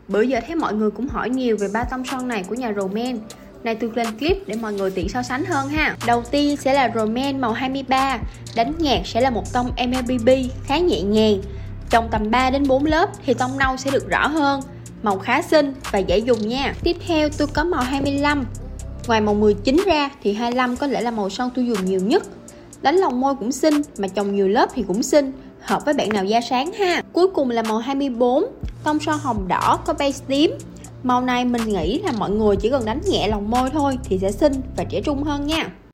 Bữa giờ thấy mọi người cũng hỏi nhiều về 3 tông son này của nhà Roman. Này tôi lên clip để mọi người tiện so sánh hơn ha. Đầu tiên sẽ là Roman màu 23. Đánh nhạc sẽ là một tông MLBB khá nhẹ nhàng. Trong tầm 3 đến 4 lớp thì tông nâu sẽ được rõ hơn. Màu khá xinh và dễ dùng nha. Tiếp theo tôi có màu 25. Ngoài màu 19 ra thì 25 có lẽ là màu son tôi dùng nhiều nhất. Đánh lòng môi cũng xinh, mà chồng nhiều lớp thì cũng xinh, hợp với bạn nào da sáng ha. Cuối cùng là màu 24. Tông son hồng đỏ có base tím. Màu này mình nghĩ là mọi người chỉ cần đánh nhẹ lòng môi thôi thì sẽ xinh và trẻ trung hơn nha.